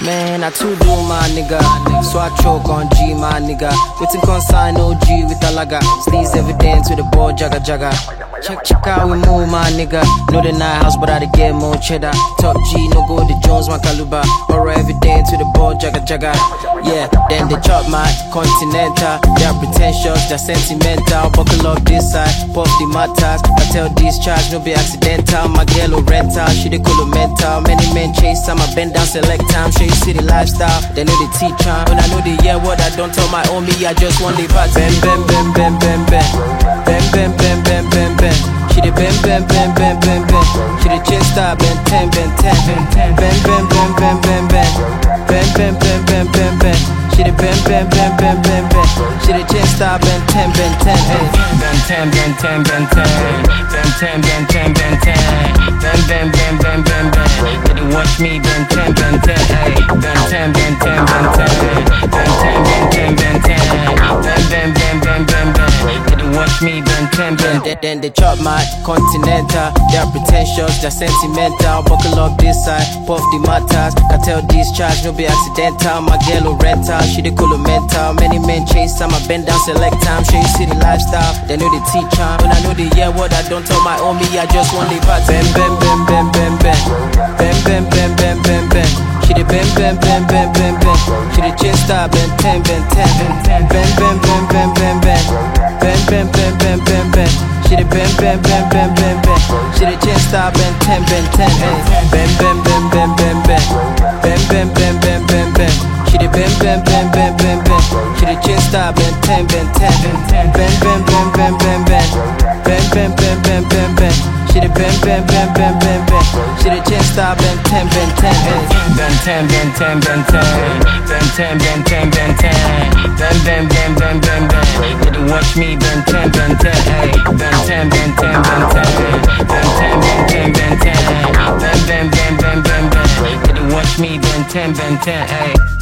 Man, I too do my nigga. So I choke on G, my nigga. Waiting consign OG with a lager. Sleeves evidence with the ball, jagga jagga. Check how we move, my nigga. Know the night house, but I get more cheddar. Top G, no go the Jones, my Kaluba. Aura evidence with the ball, jagga jagga. Yeah, then they chop my continental. They are pretentious, they're sentimental. Buckle up this side, puff the matters. I tell these charge, no be accidental. My girl rental, she the color mental. Many men chase time, I bend down, select time. Show you see the lifestyle, they know the teacher. When I know the year what I don't tell my own me, I just want the part. Bam, bam, bam, bam, bam, bam. Bam, bam, bam, bam, bam, bam. She the bam, bam, bam, bam, bam, bam. She the chest star, bam, 10, bam, 10. Bam, bam, bam, bam, bam, bam. Bam, bam, bam, bam, bam, bam. She the bam, bam, bam, bam, bam, bam. She the chest star, bam, 10, bam, 10. Bam, 10, bam, 10, bam, 10. Bam, 10, bam, 10, bam, 10. Bam, bam, bam, bam, bam, bam. Did you watch me, bam, 10, bam, 10. Bam, 10, bam, 10, bam, 10. Bam, 10, bam, 10, bam, 10. Bam, bam, bam, bam, bam, bam. Did you watch me, bam, 10, bam. Then they chop my continental. They are pretentious, they're sentimental. Buckle up this side, puff the matters. I tell these charge, no be accidental. My girl rental, she the color mental. Many men chase time, I bend down, select time. Show you see the lifestyle, they know the teacher. When I know the year what I don't tell my own me, I just want the part. Bam, bam, bam, bam, bam, bam. Bam, bam, bam, bam, bam, bam. She the bam, bam, bam, bam, bam, bam. She the chest star, bam, 10, bam, 10. Bam, bam, bam, bam, bam, bam. Bam, bam, bam, bam, bam, bam. She the bam, bam, bam, bam, bam, bam. She the chest star, bam, 10, bam, 10. Bam, bam, bam, bam, bam, bam. Bam, bam, bam, bam, bam, bam. She the bam, bam, bam, bam, bam, bam. She the chest star, bam, 10, bam, 10. Bam, bam, bam, bam, bam, bam. Bam, bam, bam, bam, bam, bam. She the bam, bam, bam, bam, bam, bam. She the chest star, bam, 10, bam, 10. Bam, 10, bam, 10, bam, 10. Bam, 10, bam, 10, bam, 10. Bam, bam, bam, bam, bam, bam. Did you watch me, bam, 10, bam, 10. Bam, 10, bam, 10, bam, 10. Bam, 10, bam, 10, bam, 10. Bam, bam, bam, bam, bam, bam. Did you watch me, bam, 10, bam, 10.